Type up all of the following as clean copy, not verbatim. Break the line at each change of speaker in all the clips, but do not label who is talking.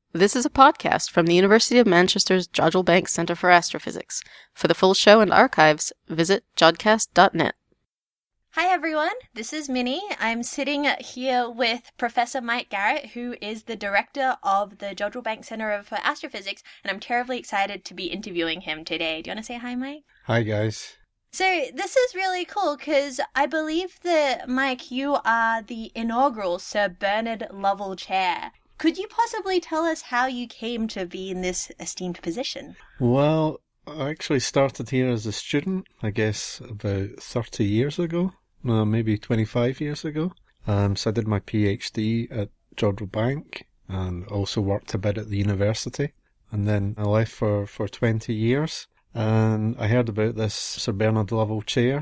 This is a podcast from the University of Manchester's Jodrell Bank Centre for Astrophysics. For the full show and archives, visit jodcast.net.
Hi everyone, this is Minnie. I'm sitting here with Professor Mike Garrett, who is the director of the Jodrell Bank Centre for Astrophysics, and I'm terribly excited to be interviewing him today. Do you want to say hi, Mike?
Hi, guys.
So this is really cool because I believe that, Mike, you are the inaugural Sir Bernard Lovell Chair. Could you possibly tell us how you came to be in this esteemed position?
Well, I actually started here as a student, I guess, about 30 years ago. No, maybe 25 years ago. So I did my PhD at Jodrell Bank and also worked a bit at the university. And then I left for 20 years. And I heard about this Sir Bernard Lovell Chair,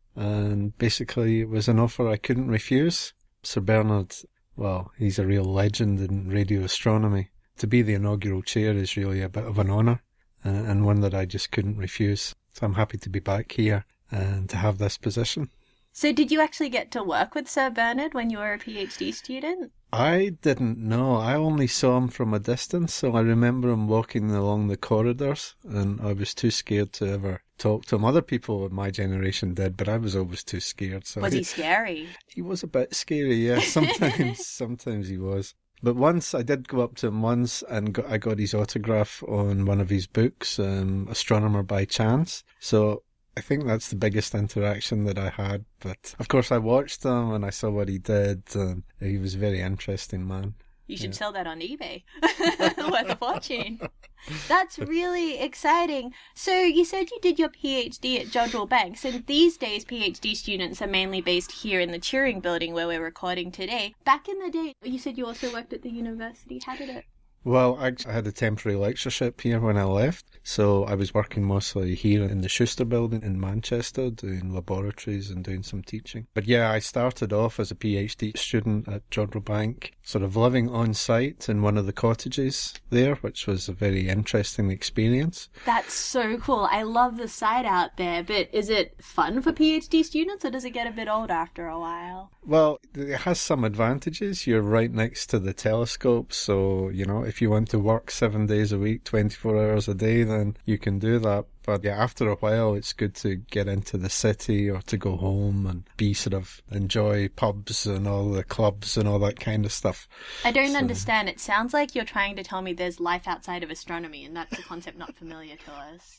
and basically it was an offer I couldn't refuse. Sir Bernard, well, he's a real legend in radio astronomy. To be the inaugural chair is really a bit of an honour, and one that I just couldn't refuse. So I'm happy to be back here and to have this position.
So did you actually get to work with Sir Bernard when you were a PhD student?
I didn't know. I only saw him from a distance, so I remember him walking along the corridors, and I was too scared to ever talk to him. Other people of my generation did, but I was always too scared. So
was he scary?
He was a bit scary, yeah. Sometimes he was. But once, I did go up to him once, and I got his autograph on one of his books, Astronomer by Chance. So I think that's the biggest interaction that I had. But of course I watched him and I saw what he did, and he was a very interesting man.
You should sell that on eBay. Worth a fortune. That's really exciting. So you said you did your PhD at Jodrell Bank. So these days PhD students are mainly based here in the Turing building where we're recording today. Back in the day, you said you also worked at the university. How did it?
Well, I had a temporary lectureship here when I left, so I was working mostly here in the Schuster building in Manchester, doing laboratories and doing some teaching. But yeah, I started off as a PhD student at Jodrell Bank, sort of living on site in one of the cottages there, which was a very interesting experience.
That's so cool. I love the site out there, but is it fun for PhD students, or does it get a bit old after a while?
Well, it has some advantages. You're right next to the telescope, so, if you want to work 7 days a week, 24 hours a day, then you can do that. But yeah, after a while, it's good to get into the city or to go home and enjoy pubs and all the clubs and all that kind of stuff.
I don't understand. It sounds like you're trying to tell me there's life outside of astronomy, and that's a concept not familiar to us.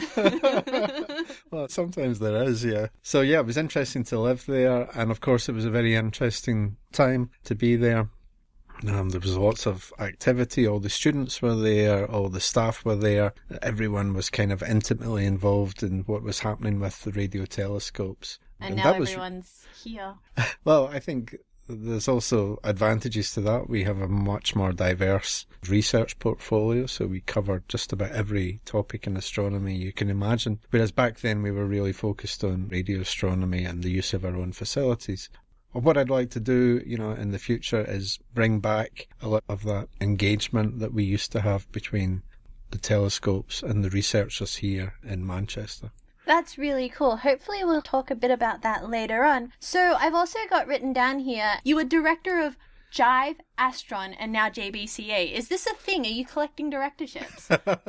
Well, sometimes there is, yeah. So yeah, it was interesting to live there, and of course it was a very interesting time to be there. There was lots of activity, all the students were there, all the staff were there, everyone was kind of intimately involved in what was happening with the radio telescopes.
And now everyone's here.
Well, I think there's also advantages to that. We have a much more diverse research portfolio, so we cover just about every topic in astronomy you can imagine. Whereas back then we were really focused on radio astronomy and the use of our own facilities. What I'd like to do, in the future is bring back a lot of that engagement that we used to have between the telescopes and the researchers here in Manchester.
That's really cool. Hopefully we'll talk a bit about that later on. So I've also got written down here, you were director of Jive, Astron, and now JBCA. Is this a thing? Are you collecting directorships?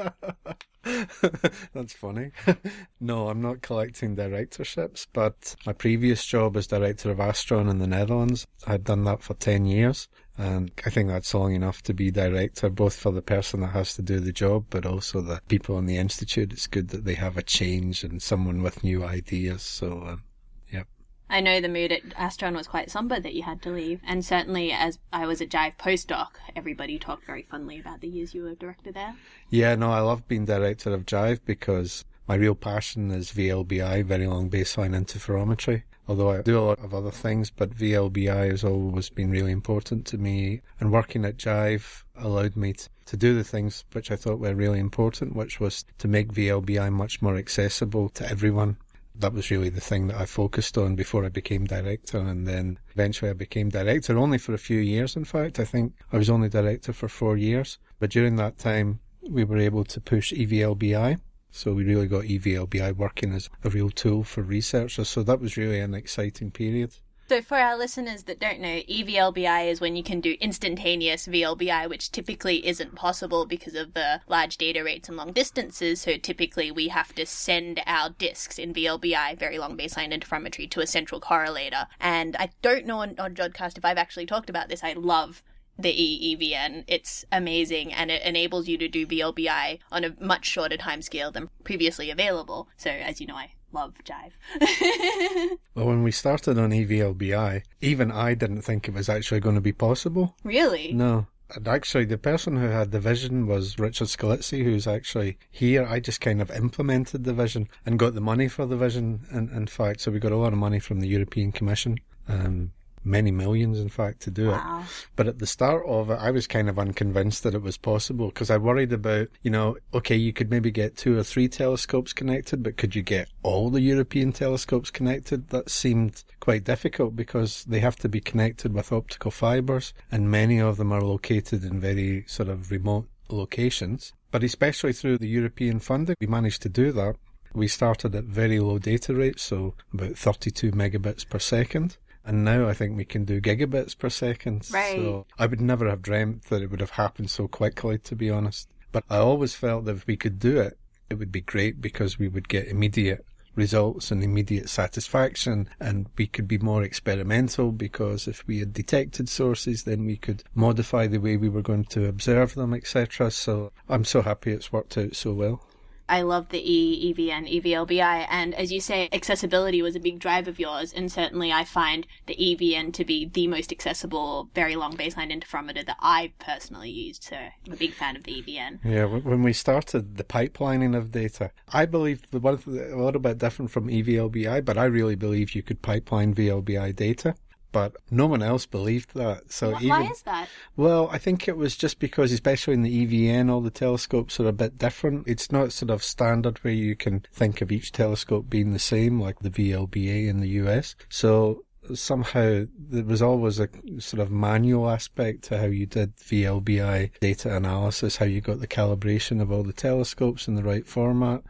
That's funny. No, I'm not collecting directorships, but my previous job as director of Astron in the Netherlands, I'd done that for 10 years. And I think that's long enough to be director, both for the person that has to do the job, but also the people in the institute. It's good that they have a change and someone with new ideas. So, yeah.
I know the mood at Astron was quite somber that you had to leave. And certainly as I was at Jive postdoc, everybody talked very fondly about the years you were director there.
Yeah, no, I love being director of Jive because my real passion is VLBI, Very Long Baseline Interferometry. Although I do a lot of other things, but VLBI has always been really important to me. And working at Jive allowed me to do the things which I thought were really important, which was to make VLBI much more accessible to everyone. That was really the thing that I focused on before I became director, and then eventually I became director, only for a few years in fact. I think I was only director for 4 years, but during that time we were able to push EVLBI, so we really got EVLBI working as a real tool for researchers, so that was really an exciting period.
So for our listeners that don't know, EVLBI is when you can do instantaneous VLBI, which typically isn't possible because of the large data rates and long distances. So typically we have to send our disks in VLBI, very long baseline interferometry, to a central correlator. And I don't know on Jodcast if I've actually talked about this. I love the EEVN. It's amazing, and it enables you to do VLBI on a much shorter timescale than previously available. So as you know, I love Jive.
Well, when we started on EVLBI, even I didn't think it was actually going to be possible.
Really?
No. And actually, the person who had the vision was Richard Scalizzi, who's actually here. I just kind of implemented the vision and got the money for the vision, in fact. So we got a lot of money from the European Commission. Many millions, in fact, to do it. But at the start of it, I was kind of unconvinced that it was possible, because I worried about, okay, you could maybe get 2 or 3 telescopes connected, but could you get all the European telescopes connected? That seemed quite difficult, because they have to be connected with optical fibres, and many of them are located in very sort of remote locations. But especially through the European funding, we managed to do that. We started at very low data rates, so about 32 megabits per second. And now I think we can do gigabits per second.
Right.
So I would never have dreamt that it would have happened so quickly, to be honest. But I always felt that if we could do it, it would be great, because we would get immediate results and immediate satisfaction, and we could be more experimental, because if we had detected sources, then we could modify the way we were going to observe them, etc. So I'm so happy it's worked out so well.
I love the EEVN, EVLBI, and as you say, accessibility was a big drive of yours, and certainly I find the EVN to be the most accessible, very long baseline interferometer that I personally used, so I'm a big fan of the EVN.
Yeah, when we started the pipelining of data, I believe a little bit different from EVLBI, but I really believe you could pipeline VLBI data. But no one else believed that. So
why is that?
Well, I think it was just because, especially in the EVN, all the telescopes are a bit different. It's not sort of standard where you can think of each telescope being the same, like the VLBA in the US. So somehow there was always a sort of manual aspect to how you did VLBI data analysis, how you got the calibration of all the telescopes in the right format.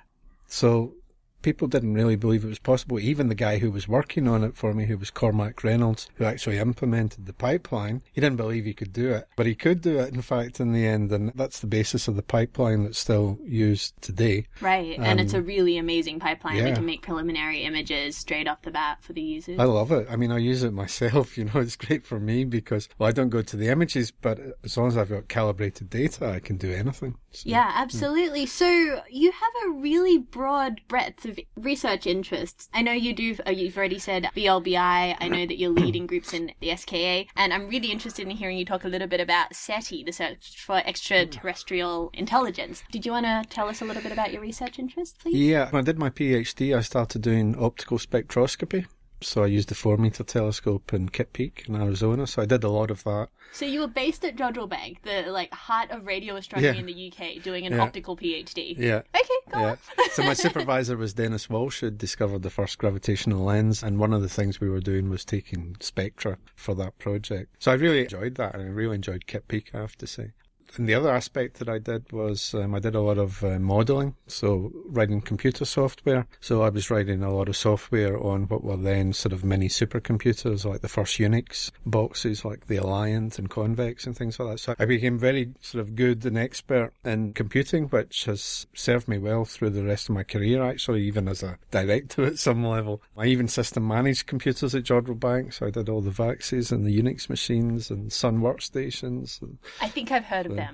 So people didn't really believe it was possible. Even the guy who was working on it for me, who was Cormac Reynolds, who actually implemented the pipeline, he didn't believe he could do it. But he could do it, in fact, in the end, and that's the basis of the pipeline that's still used today.
Right, and it's a really amazing pipeline.
Yeah.
They can make preliminary images straight off the bat for the users.
I love it. I mean, I use it myself, it's great for me because, I don't go to the images, but as long as I've got calibrated data, I can do anything. So,
yeah, absolutely. So you have a really broad breadth of research interests. I know you do, you've already said VLBI. I know that you're leading groups in the SKA, and I'm really interested in hearing you talk a little bit about SETI, the Search for Extraterrestrial Intelligence. Did you want to tell us a little bit about your research interests, please?
Yeah, when I did my PhD, I started doing optical spectroscopy. So I used the 4-meter telescope in Kitt Peak in Arizona. So I did a lot of that.
So you were based at Jodrell Bank, the heart of radio astronomy in the UK, doing an optical PhD.
Yeah.
Okay, go on.
So my supervisor was Dennis Walsh, who discovered the first gravitational lens, and one of the things we were doing was taking spectra for that project. So I really enjoyed that, and I really enjoyed Kitt Peak, I have to say. And the other aspect that I did was I did a lot of modelling, so writing computer software. So I was writing a lot of software on what were then sort of mini supercomputers, like the first Unix boxes, like the Alliant and Convex and things like that. So I became very sort of good and expert in computing, which has served me well through the rest of my career, actually, even as a director at some level. I even system managed computers at Jodrell Bank, so I did all the VAXes and the Unix machines and Sun workstations.
I think I've heard of them.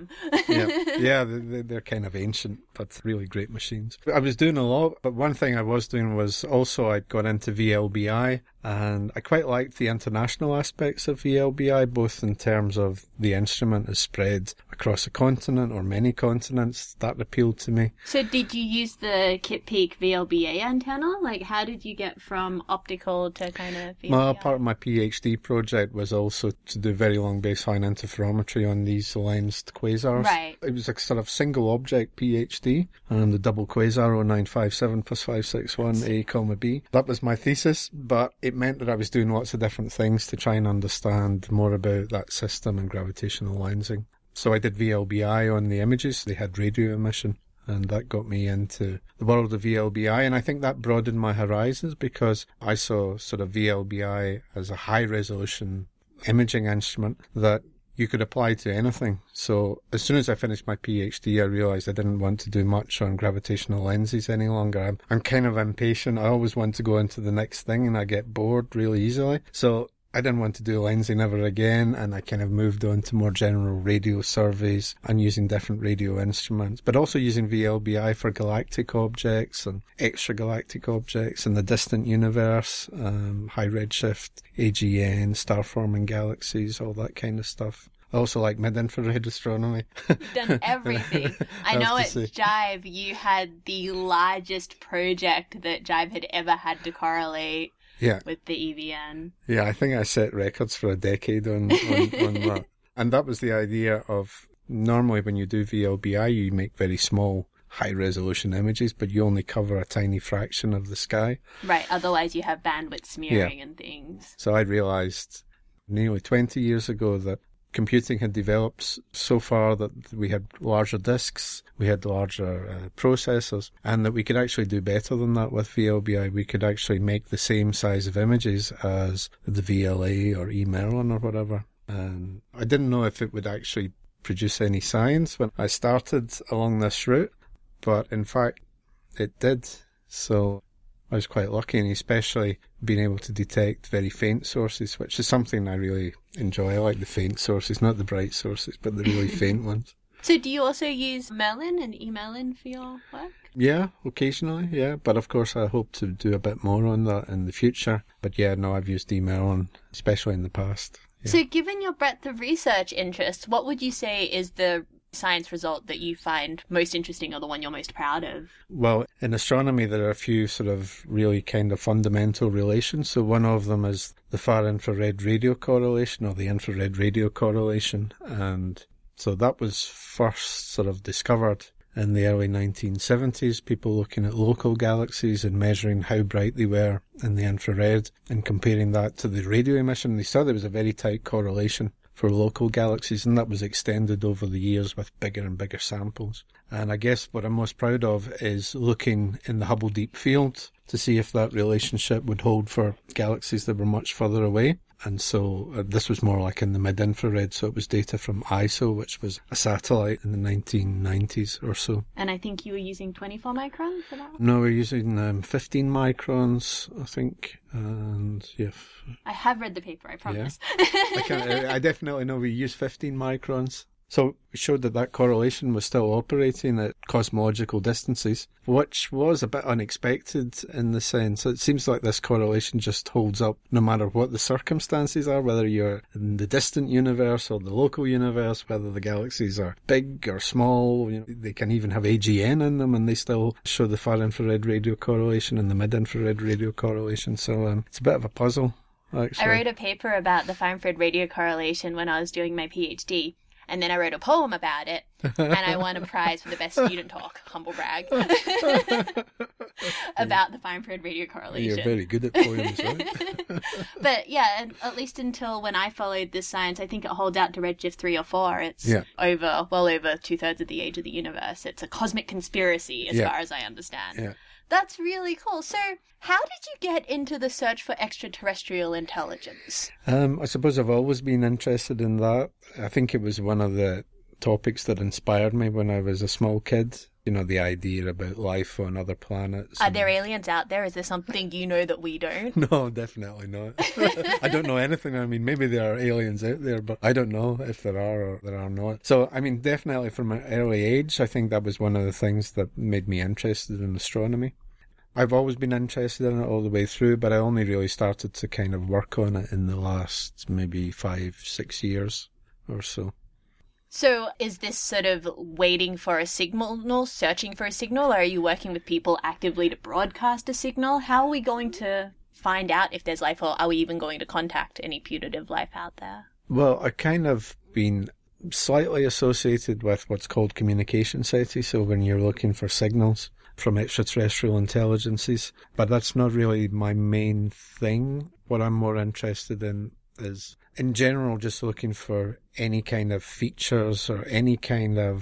They're kind of ancient, but really great machines. I was doing a lot, but one thing I was doing was also I'd gone into VLBI, and I quite liked the international aspects of VLBI, both in terms of the instrument is spread across a continent or many continents. That appealed to me.
So did you use the Kitt Peak VLBA antenna? Like, how did you get from optical to kind of VLBI?
Part of my PhD project was also to do very long baseline interferometry on these lensed quasars.
Right.
It was a sort of single object PhD, and the double quasar 0957 plus 561 A, B. That was my thesis, but it meant that I was doing lots of different things to try and understand more about that system and gravitational lensing. So I did VLBI on the images. They had radio emission. and that got me into the world of VLBI, and I think that broadened my horizons because I saw sort of VLBI as a high-resolution imaging instrument that you could apply to anything. So as soon as I finished my PhD, I realised I didn't want to do much on gravitational lenses any longer. I'm kind of impatient. I always want to go into the next thing, and I get bored really easily. So I didn't want to do lensing ever again, and I kind of moved on to more general radio surveys and using different radio instruments, but also using VLBI for galactic objects and extragalactic objects in the distant universe, high redshift, AGN, star-forming galaxies, all that kind of stuff. I also like mid-infrared astronomy.
You've done everything. I know at Jive you had the largest project that Jive had ever had to correlate.
Yeah.
With the EVN.
Yeah, I think I set records for a decade on that. And that was the idea of, normally when you do VLBI, you make very small, high-resolution images, but you only cover a tiny fraction of the sky.
Right, otherwise you have bandwidth smearing and things.
So I realised nearly 20 years ago that computing had developed so far that we had larger disks, we had larger processors, and that we could actually do better than that with VLBI. We could actually make the same size of images as the VLA or eMerlin or whatever. And I didn't know if it would actually produce any science when I started along this route, but in fact it did. So I was quite lucky, and especially being able to detect very faint sources, which is something I really enjoy. I like the faint sources, not the bright sources, but the really faint ones.
So do you also use Merlin and eMerlin for your work?
Yeah, occasionally, yeah. But of course I hope to do a bit more on that in the future. But yeah, no, I've used eMerlin, especially in the past. Yeah.
So given your breadth of research interests, what would you say is the science result that you find most interesting or the one you're most proud of?
Well, in astronomy there are a few sort of really kind of fundamental relations. So one of them is the far infrared radio correlation, or the infrared radio correlation, and so that was first sort of discovered in the early 1970s, people looking at local galaxies and measuring how bright they were in the infrared and comparing that to the radio emission. They saw there was a very tight correlation for local galaxies, and that was extended over the years with bigger and bigger samples. And I guess what I'm most proud of is looking in the Hubble Deep Field to see if that relationship would hold for galaxies that were much further away. And so this was more like in the mid-infrared, so it was data from ISO, which was a satellite in the 1990s or so.
And I think you were using 24 microns for that one?
No, we're using 15 microns, I think, and yeah.
I have read the paper, I promise.
Yeah. I definitely know we use 15 microns. So we showed that that correlation was still operating at cosmological distances, which was a bit unexpected in the sense it seems like this correlation just holds up no matter what the circumstances are, whether you're in the distant universe or the local universe, whether the galaxies are big or small. You know, they can even have AGN in them and they still show the far infrared radio correlation and the mid-infrared radio correlation. So it's a bit of a puzzle, actually.
I wrote a paper about the far infrared radio correlation when I was doing my PhD. And then I wrote a poem about it, and I won a prize for the best student talk, humble brag, about the far infrared radio correlation.
You're very good at poems, right?
But yeah, and at least until when I followed this science, I think it holds out to redshift 3 or 4. It's well over 2/3 of the age of the universe. It's a cosmic conspiracy, as far as I understand.
Yeah.
That's really cool. So, how did you get into the search for extraterrestrial intelligence?
I suppose I've always been interested in that. I think it was one of the topics that inspired me when I was a small kid. You know, the idea about life on other planets.
Are there aliens out there? Is there something you know that we don't?
No, definitely not. I don't know anything. I mean, maybe there are aliens out there, but I don't know if there are or there are not. So, I mean, definitely from an early age, I think that was one of the things that made me interested in astronomy. I've always been interested in it all the way through, but I only really started to kind of work on it in the last maybe 5-6 years or so.
So is this sort of waiting for a signal, searching for a signal, or are you working with people actively to broadcast a signal? How are we going to find out if there's life, or are we even going to contact any putative life out there?
Well, I've kind of been slightly associated with what's called communication SETI, so when you're looking for signals from extraterrestrial intelligences, but that's not really my main thing. What I'm more interested in is, in general, just looking for any kind of features or any kind of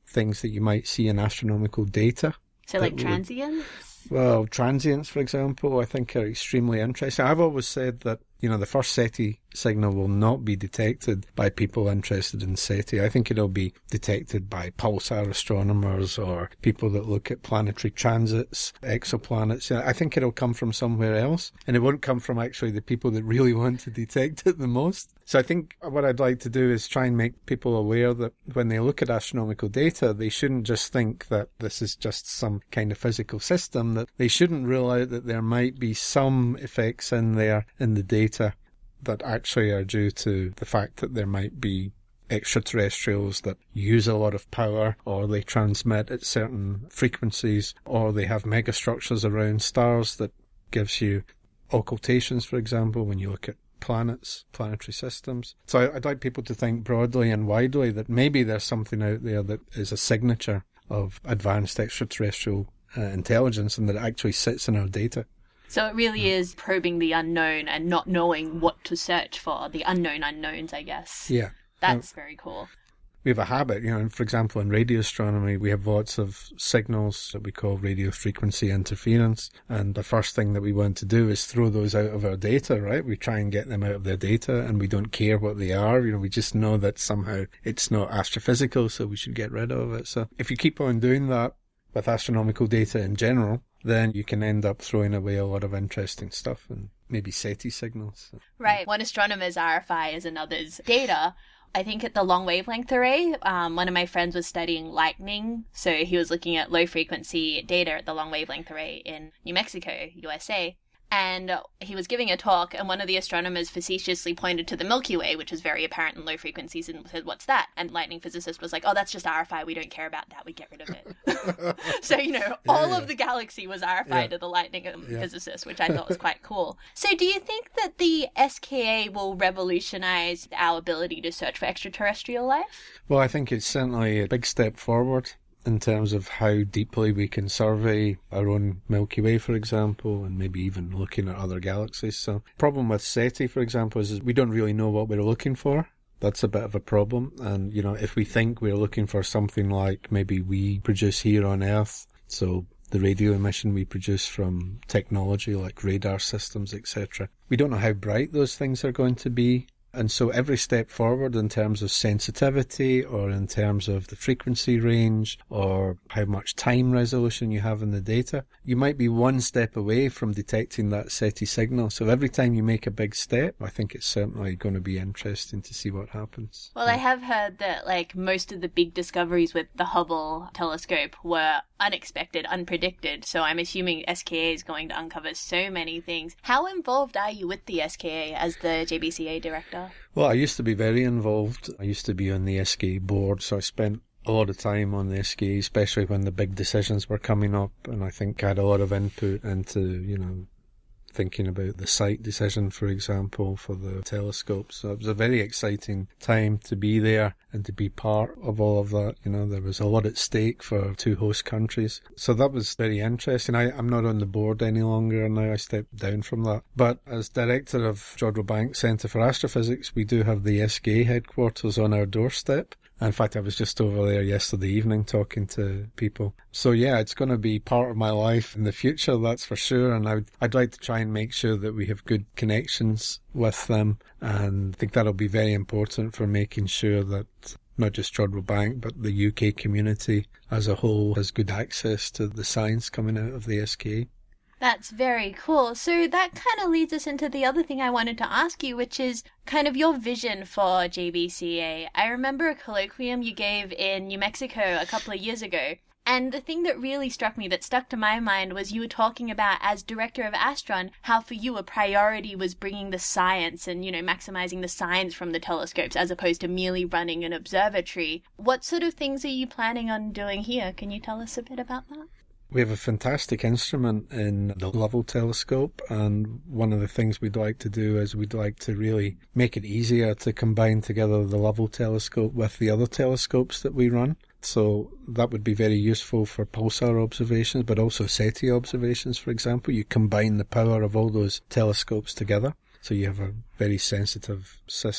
things that you might see in astronomical data.
So like transients?
Well, transients, for example, I think are extremely interesting. I've always said that, the first SETI signal will not be detected by people interested in SETI. I think it'll be detected by pulsar astronomers or people that look at planetary transits, exoplanets. I think it'll come from somewhere else, and it won't come from actually the people that really want to detect it the most. So I think what I'd like to do is try and make people aware that when they look at astronomical data, they shouldn't just think that this is just some kind of physical system, that they shouldn't rule out that there might be some effects in there in the data that actually are due to the fact that there might be extraterrestrials that use a lot of power, or they transmit at certain frequencies, or they have megastructures around stars that gives you occultations, for example, when you look at planets, planetary systems. So I'd like people to think broadly and widely that maybe there's something out there that is a signature of advanced extraterrestrial intelligence and that it actually sits in our data.
So it really is probing the unknown and not knowing what to search for, the unknown unknowns, I guess.
Yeah.
That's very cool.
We have a habit, for example, in radio astronomy, we have lots of signals that we call radio frequency interference. And the first thing that we want to do is throw those out of our data, right? We try and get them out of their data, and we don't care what they are. We just know that somehow it's not astrophysical, so we should get rid of it. So if you keep on doing that with astronomical data in general, then you can end up throwing away a lot of interesting stuff and maybe SETI signals.
Right. One astronomer's RFI is another's data. I think at the long wavelength array, one of my friends was studying lightning. So he was looking at low frequency data at the long wavelength array in New Mexico, USA. And he was giving a talk, and one of the astronomers facetiously pointed to the Milky Way, which was very apparent in low frequencies, and said, "What's that?" And lightning physicist was like, "Oh, that's just RFI. We don't care about that. We get rid of it." So, all of the galaxy was RFI to the lightning physicist, which I thought was quite cool. So do you think that the SKA will revolutionize our ability to search for extraterrestrial life?
Well, I think it's certainly a big step forward in terms of how deeply we can survey our own Milky Way, for example, and maybe even looking at other galaxies. So the problem with SETI, for example, is we don't really know what we're looking for. That's a bit of a problem. And, if we think we're looking for something like maybe we produce here on Earth, so the radio emission we produce from technology like radar systems, etc., we don't know how bright those things are going to be. And so every step forward in terms of sensitivity or in terms of the frequency range or how much time resolution you have in the data, you might be one step away from detecting that SETI signal. So every time you make a big step, I think it's certainly going to be interesting to see what happens.
Well, I have heard that most of the big discoveries with the Hubble telescope were unexpected, unpredicted. So I'm assuming SKA is going to uncover so many things. How involved are you with the SKA as the JBCA director?
Well, I used to be very involved. I used to be on the SKA board, so I spent a lot of time on the SKA, especially when the big decisions were coming up, and I think I had a lot of input into, thinking about the site decision, for example, for the telescope. So it was a very exciting time to be there and to be part of all of that. There was a lot at stake for two host countries. So that was very interesting. I'm not on the board any longer now. I stepped down from that. But as director of Jodrell Bank Centre for Astrophysics, we do have the SKA headquarters on our doorstep. In fact, I was just over there yesterday evening talking to people. So yeah, it's going to be part of my life in the future, that's for sure. And I'd like to try and make sure that we have good connections with them. And I think that'll be very important for making sure that not just Jodrell Bank, but the UK community as a whole has good access to the science coming out of the SKA.
That's very cool. So that kind of leads us into the other thing I wanted to ask you, which is kind of your vision for JBCA. I remember a colloquium you gave in New Mexico a couple of years ago. And the thing that really struck me, that stuck to my mind, was you were talking about, as director of Astron, how for you a priority was bringing the science and, maximizing the science from the telescopes as opposed to merely running an observatory. What sort of things are you planning on doing here? Can you tell us a bit about that?
We have a fantastic instrument in the Lovell telescope, and one of the things we'd like to do is we'd like to really make it easier to combine together the Lovell telescope with the other telescopes that we run. So that would be very useful for pulsar observations, but also SETI observations, for example. You combine the power of all those telescopes together, so you have a very sensitive system.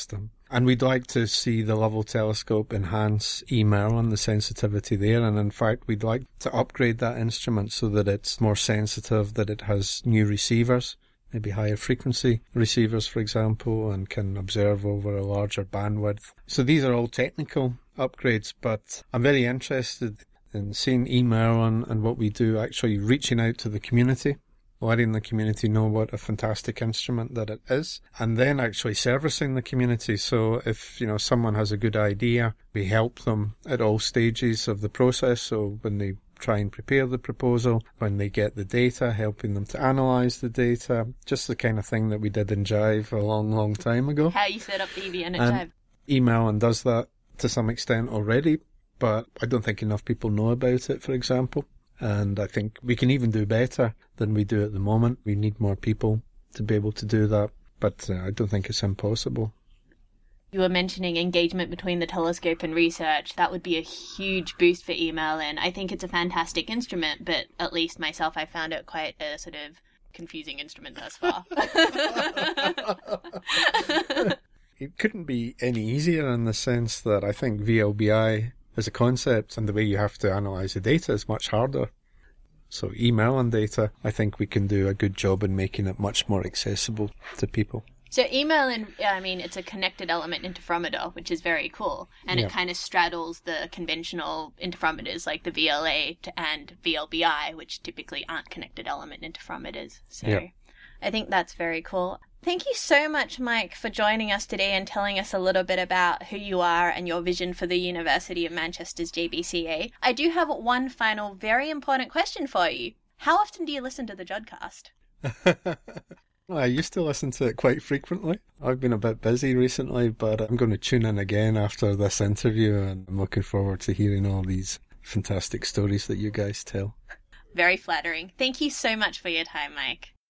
And we'd like to see the Lovell telescope enhance email and the sensitivity there. And in fact, we'd like to upgrade that instrument so that it's more sensitive, that it has new receivers, maybe higher frequency receivers, for example, and can observe over a larger bandwidth. So these are all technical upgrades, but I'm very interested in seeing email and what we do, actually reaching out to the community, letting the community know what a fantastic instrument that it is, and then actually servicing the community. So if, someone has a good idea, we help them at all stages of the process. So when they try and prepare the proposal, when they get the data, helping them to analyse the data, just the kind of thing that we did in Jive a long, long time ago.
How you set up the EVN at Jive.
Email and does that to some extent already, but I don't think enough people know about it, for example. And I think we can even do better than we do at the moment. We need more people to be able to do that, but I don't think it's impossible.
You were mentioning engagement between the telescope and research. That would be a huge boost for email, and I think it's a fantastic instrument, but at least myself, I found it quite a sort of confusing instrument thus far.
It couldn't be any easier in the sense that I think VLBI as a concept and the way you have to analyse the data is much harder. So email and data, I think we can do a good job in making it much more accessible to people.
So email, it's a connected element interferometer, which is very cool. And It kind of straddles the conventional interferometers like the VLA and VLBI, which typically aren't connected element interferometers. So I think that's very cool. Thank you so much, Mike, for joining us today and telling us a little bit about who you are and your vision for the University of Manchester's JBCA. I do have one final very important question for you. How often do you listen to the Jodcast?
I used to listen to it quite frequently. I've been a bit busy recently, but I'm going to tune in again after this interview, and I'm looking forward to hearing all these fantastic stories that you guys tell.
Very flattering. Thank you so much for your time, Mike.